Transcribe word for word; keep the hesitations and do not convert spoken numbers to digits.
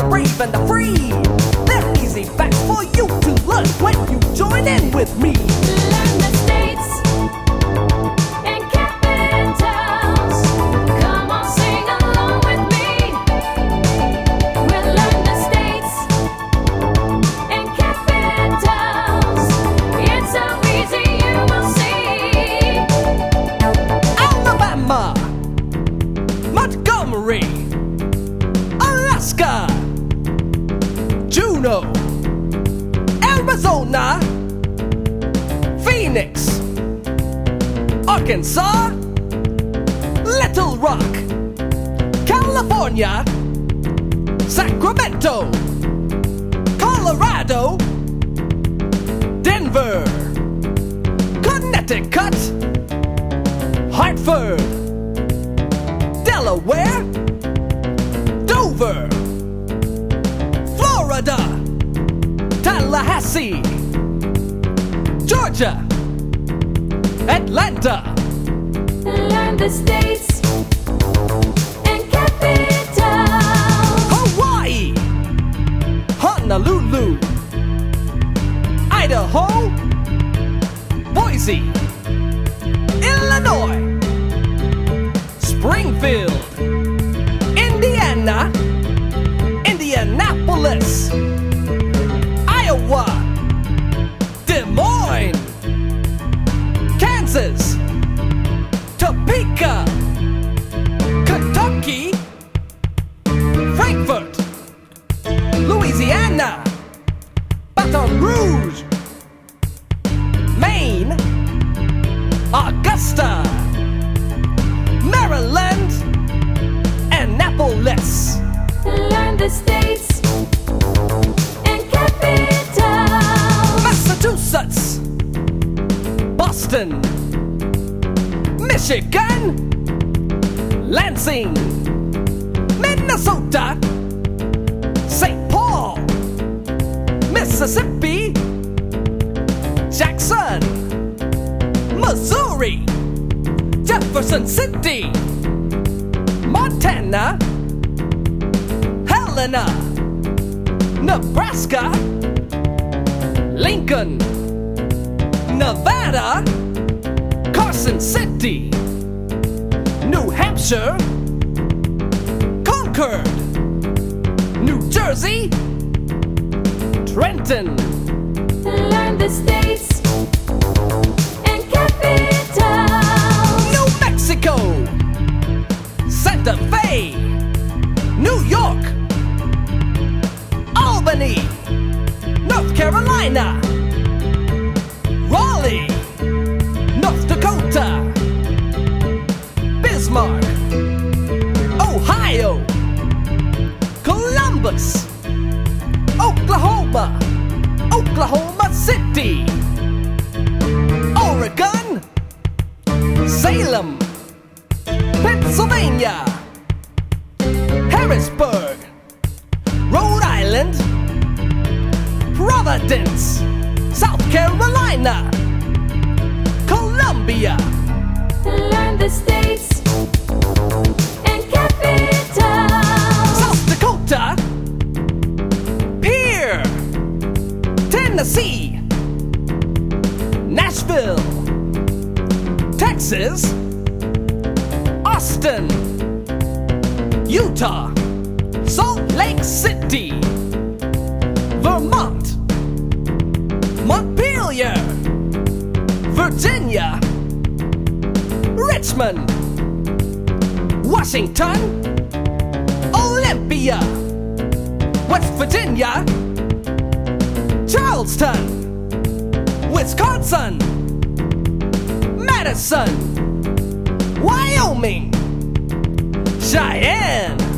brave and the free. They're easy facts for you to learn when you join in with me. Learn the states and capitals. Come on, sing along with me. We'll learn the states and capitals. It's so easy, you will see. Alabama, Montgomery, Alaska, Juneau, Arizona, Phoenix, Arkansas, Little Rock, California, Sacramento, Colorado, Denver, Connecticut, Hartford, Delaware, Dover, Florida, Tallahassee, Georgia, Atlanta, Learn the states and capitals. Hawaii, Honolulu, Idaho, Boise, Illinois, Springfield, Indiana, Indianapolis, Iowa, Des Moines, Kansas, Topeka, Kentucky, Frankfurt, Louisiana, Baton Rouge, Maine, Augusta, Maryland, Annapolis. Learn the states and capitals. Massachusetts, Boston, Michigan, Lansing, Minnesota, Saint Paul, Mississippi, Jackson, Missouri, Jefferson City, Montana, Helena, Nebraska, Lincoln, Nevada, Carson City, New Hampshire, Concord, New Jersey, Trenton. Learn the states and capitals. New Mexico, Santa Fe, New York, Albany, North Carolina, Raleigh, North Dakota, Bismarck, Ohio, Columbus, Oklahoma, Oklahoma City, Oregon, Salem, Pennsylvania, Harrisburg, Rhode Island, Providence, South Carolina, Columbia. Learn the states and capitals. South Dakota, Pierre, Tennessee, Nashville, Texas, Austin, Utah, Salt Lake City, Vermont, Montpelier, Virginia, Richmond, Washington, Olympia, West Virginia, Charleston, Wisconsin, Madison, Wyoming, Cheyenne,